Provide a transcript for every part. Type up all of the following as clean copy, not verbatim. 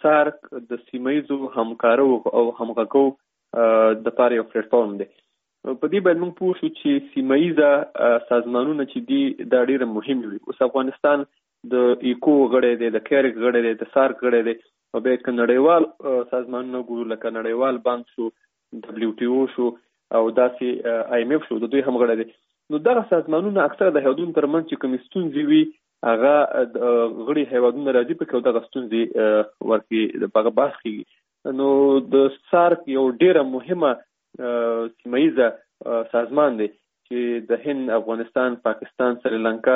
سارک د سیمایزو همکارو او همغږو د لپاره یو پلیټ فارم دی. په دې باندې موږ پوه شو چې سیمایزه سازمانونه چې دي دا ډېر مهم وي. اوس افغانستان د ایکو غړی دی، د کیرک غړی دی، د سارک غړی دی، او بیا که نړیوال سازمانونه ګورو لکه نړیوال بانک شو، WTO شو او داسې IMF شو، د دوی هم غړی دی. نو دغه سازمانونه اکثره د هیوادونو ترمنځ چې کومې ستونزې وي هغه غړي هیوادونه راځي پکې او دغه ستونزې ورکړي په هغه بحث کېږي. نو د سارک یو ډېره مهمه سیمایزه سازمان دی چې د هند، افغانستان، پاکستان، سریلانکا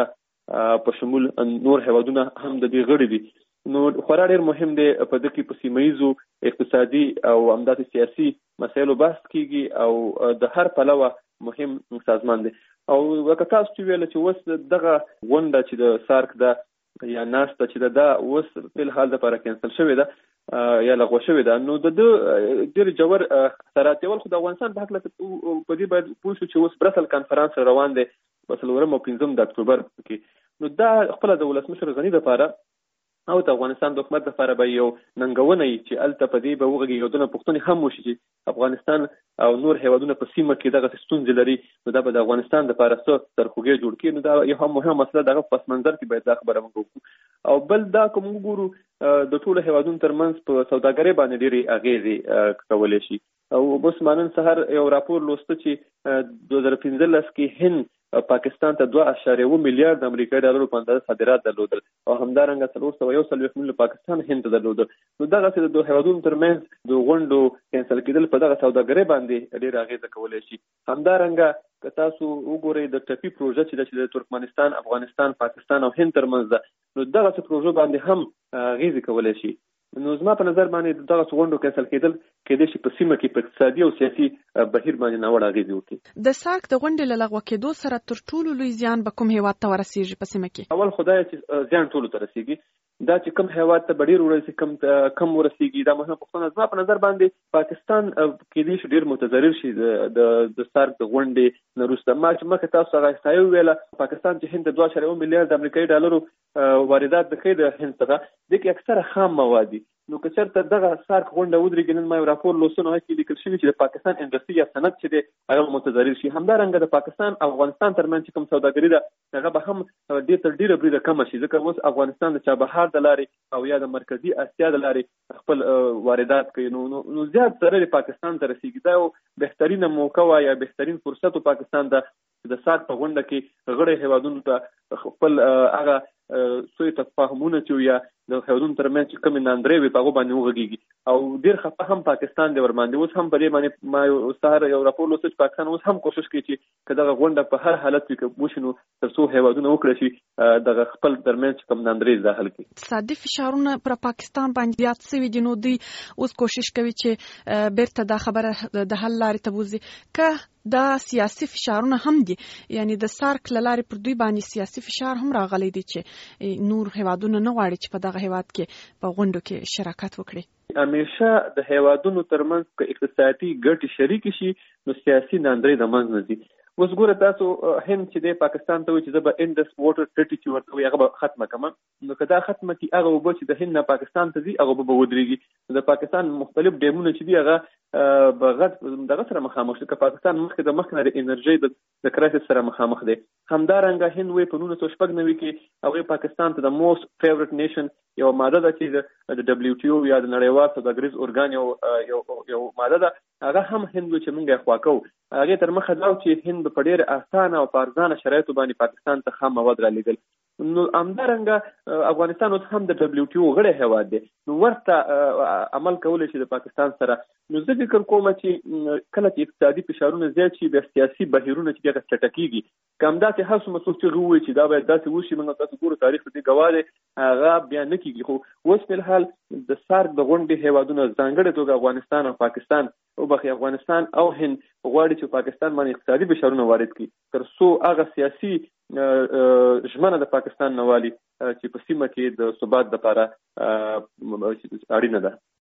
په شمول نور هیوادونه هم د دې غړي دي. نو خورا ډېر مهم دی په دې کې په سیمایزو اقتصادي او همداسې سیاسي مسایلو بحث کېږي او د هر پلوه مهم سازمان دی. او لکه تاسو چې ویل چې اوس دغه غونډه چې د سارک ده یا ناسته چې دا اوس په الحال لپاره کینسل شوې ده یا لغوه شوې ده، نو د ډېر جوړ اثرات یول خو د افغانستان په حق په دې باید پوه شو چې اوس برسل کانفرانس روان دی په 4 او 5 د اکتوبر کې. نو دا خپل د ولسمشر غني لپاره او د افغانستان د حکومت لپاره به یو ننګونه وي چې الته په دې به وغږیږي یودونه پوښتنې هم وشي چې افغانستان او نور هیوادونه په سیمه کې دغه ستونزې لري، نو دا به د افغانستان لپاره څه سرخوږی جوړ کړي. نو دا یو هم مهمه مسله دغه پس منظر کې باید دا خبره موږ وکړو. او بل دا کوم ګورو د ټولو هیوادونو ترمنځ په سوداګرۍ باندې ډېرې اغېزې کولی شي. او اوس نن سهار یو راپور لوسته چې 2015 کې هند پاکستان ته 2.1 میلیارډ امریکایي ډالرو په اندازه صادرات درلودل او همدارنګه 441 میلیون پاکستان هند ته درلودل. نو دغه د دوه هیوادونو ترمنځ د غونډو کینسل کېدل په دغه سوداګرۍ باندې ډېر اغېزه کولی شي. همدارنګه که تاسو وګورئ د ټپي پروژه چې د ترکمنستان، افغانستان، پاکستان او هند ترمنځ ده، نو دغه پروژه باندې هم اغېزه کولی شي. نو زما په نظر باندې دغه غونډو کینسل کېدل کېدای شي په سیمه کې په اقتصادي او سیاسي بهیر باندې ناوړه اغېزې وکړي. د سارک د غونډې له لغوه کېدو سره تر ټولو لوی زیان به کوم هیواد ته ورسیږي په سیمه کې؟ اول خدای چې زیان ټولو ته رسیږي، دا چې کوم هیواد ته ډېر ورسیږي کم ورسیږي دا مهمه پوښتنه. زما په نظر باندې پاکستان کېدای شي ډېر متضرر شي د سارک د غونډې نه وروسته. ما چې مخکې تاسو هغه احصایه وویله پاکستان چې هند ته 2.1 میلیارډ امریکایي ډالرو واردات کوي د هند څخه، دې کې اکثره خام مواد دي. نو که چېرته دغه سارک غونډه ودرېږي، نن ما یو راپور لوستنه کې لیکل شوي چې د پاکستان انډسټري یا صنعت چې دی هغه متضرر شي. همدارنګه د پاکستان او افغانستان ترمنځ چې کوم سوداګري ده هغه به هم ډېر تر ډېره بریده کمه شي، ځکه اوس افغانستان د چابهار د لارې او یا د مرکزي اسیا د لارې خپل واردات کوي. نو زیات ضرر پاکستان ته رسیږي. دا یو بهترینه موقع وه یا بهترین فرصت پاکستان ته د سارک په غونډه کې غړي هیوادونو ته خپل هغه سوی تفاهمونه چې یا د هیوادونو ترمنځ چې کومې ناندرۍ وي په هغو باندې وغږېږي. او ډېر خفه هم پاکستان دی ورباندې. اوس هم په دې باندې ما سهار یو راپور لوسته چې پاکستان اوس هم کوشش کوي چې که دغه غونډه په هر حالت کې وشي نو تر څو هیوادونه وکړی شي دغه خپل ترمنځ چې کوم ناندرۍ دا حل کړي. اقتصادي فشارونه پر پاکستان باندې زیات شوي دي، نو دوی اوس کوشش کوي چې بیرته دا خبره د حل لارې ته بوځي. که دا سیاسي فشارونه هم دي، یعنی د سارک له لارې پر دوی باندې سیاسي فشار هم راغلی دی چې نور هیوادونه نه غواړي چې په دغه هیواد کې په غونډو کې شراکت وکړي. همیشه د هیوادونو ترمنځ که اقتصادي ګټې شریکې شي نو سیاسي ناندرۍ د منځ نه ځي. اوس ګوره تاسو هند چې دی پاکستان ته وایي چې زه به انډس واټر ټریټي چې ورته وایي هغه به ختمه کړم. نو که دا ختمه کړي هغه اوبه چې د هند نه پاکستان ته ځي هغه به ودرېږي. د پاکستان مختلف ډیمونه چې دي هغه به غټ دغه سره مخامخ شي. که پاکستان مخکې نه د انرژۍ د کرایسس سره مخامخ دی. همدارنګه هند وایي په 1996 کې هغوی پاکستان ته د موسټ فیورټ نیشن یو ماده ده چې د WTO یا د نړیوال سوداګریز ارګان یو ماده ده، هغه هم هند وایي چې موږ یې خوا کوو. هغې تر مخه دا چې هند په ډېر اسانه او په ارزانه شرایطو باندې پاکستان ته خام مواد رالیږل. نو همدارنګه افغانستان اوس هم د WTO غړی هیواد دی، نو ورته عمل کولی شي د پاکستان سره. نو زه فکر کوم چې کله چې اقتصادي فشارونه زیات شي بیا سیاسي بهیرونه چې هغه چټکېږي. که همداسې هر څومره څوک چې ووایي چې دا باید داسې وشي، موږ تاسو ګورو تاریخ د دې ګواه دی، هغه بیا نه کېږي. خو اوس په الحال د سارک د غونډې هیوادونه ځانګړې توګه افغانستان او پاکستان افغانستان او هند غواړي چې پاکستان باندې اقتصادي فشارونه وارد کړي تر څو هغه سیاسي ژمنه د پاکستان نه والي چې په سیمه کې د ثبات لپاره اړینه ده.